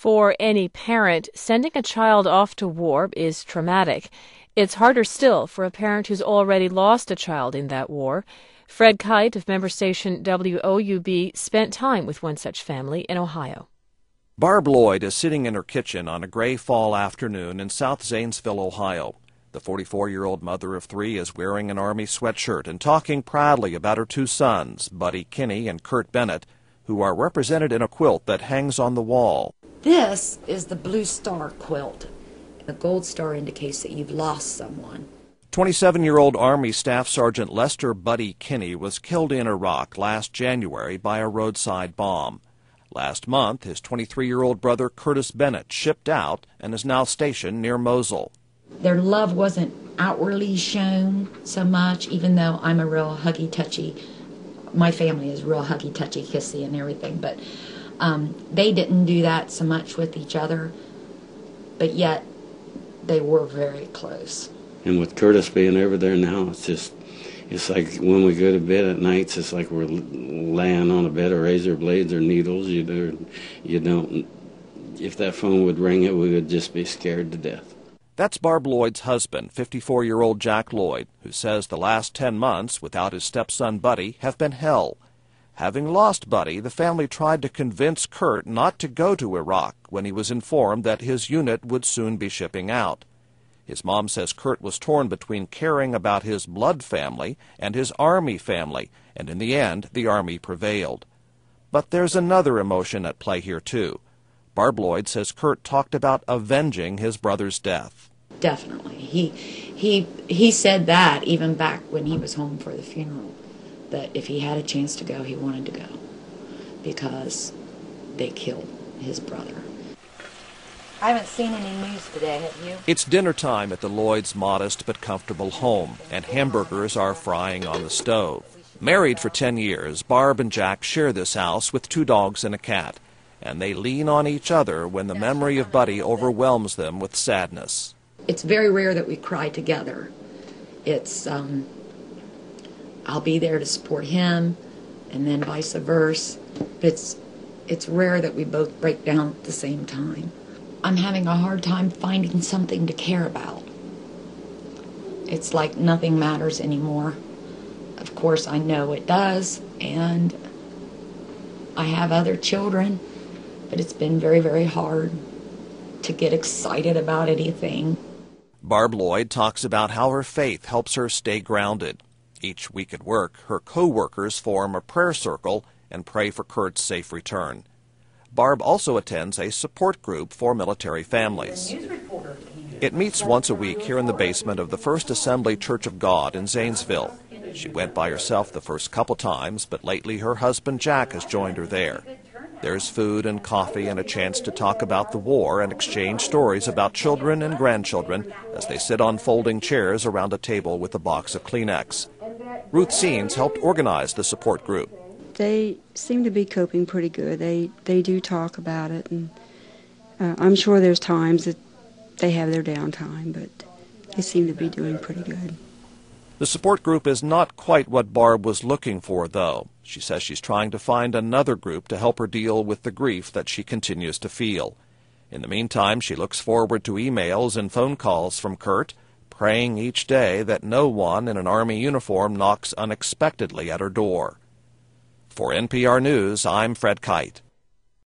For any parent, sending a child off to war is traumatic. It's harder still for a parent who's already lost a child in that war. Fred Kite of member station WOUB spent time with one such family in Ohio. Barb Lloyd is sitting in her kitchen on a gray fall afternoon in South Zanesville, Ohio. The 44-year-old mother of three is wearing an Army sweatshirt and talking proudly about her two sons, Buddy Kinney and Kurt Bennett, who are represented in a quilt that hangs on the wall. This is the Blue Star quilt. The gold star indicates that you've lost someone. 27-year-old Army Staff Sergeant Lester Buddy Kinney was killed in Iraq last January by a roadside bomb. Last month, his 23-year-old brother Curtis Bennett shipped out and is now stationed near Mosul. Their love wasn't outwardly shown so much, even though I'm a real huggy-touchy. My family is real huggy-touchy, kissy and everything, but they didn't do that so much with each other, but yet they were very close. And with Curtis being over there now, it's like when we go to bed at nights, it's like we're laying on a bed of razor blades or needles. You don't. If that phone would ring, we would just be scared to death. That's Barb Lloyd's husband, 54-year-old Jack Lloyd, who says the last 10 months without his stepson Buddy have been hell. Having lost Buddy, the family tried to convince Kurt not to go to Iraq when he was informed that his unit would soon be shipping out. His mom says Kurt was torn between caring about his blood family and his Army family, and in the end, the Army prevailed. But there's another emotion at play here, too. Barb Lloyd says Kurt talked about avenging his brother's death. Definitely. He said that even back when he was home for the funeral, that if he had a chance to go, he wanted to go because they killed his brother. I haven't seen any news today, have you? It's dinner time at the Lloyds' modest but comfortable home, and hamburgers are frying on the stove. Married for 10 years, Barb and Jack share this house with 2 dogs and a cat, and they lean on each other when the memory of Buddy overwhelms them with sadness. It's very rare that we cry together. It's, I'll be there to support him, and then vice versa. But it's rare that we both break down at the same time. I'm having a hard time finding something to care about. It's like nothing matters anymore. Of course, I know it does, and I have other children, but it's been very, very hard to get excited about anything. Barb Lloyd talks about how her faith helps her stay grounded. Each week at work, her co-workers form a prayer circle and pray for Kurt's safe return. Barb also attends a support group for military families. It meets once a week here in the basement of the First Assembly Church of God in Zanesville. She went by herself the first couple times, but lately her husband Jack has joined her there. There's food and coffee and a chance to talk about the war and exchange stories about children and grandchildren as they sit on folding chairs around a table with a box of Kleenex. Ruth Seens helped organize the support group. They seem to be coping pretty good. They do talk about it, and I'm sure there's times that they have their downtime, but they seem to be doing pretty good. The support group is not quite what Barb was looking for, though. She says she's trying to find another group to help her deal with the grief that she continues to feel. In the meantime, she looks forward to emails and phone calls from Kurt, praying each day that no one in an Army uniform knocks unexpectedly at her door. For NPR News, I'm Fred Kite.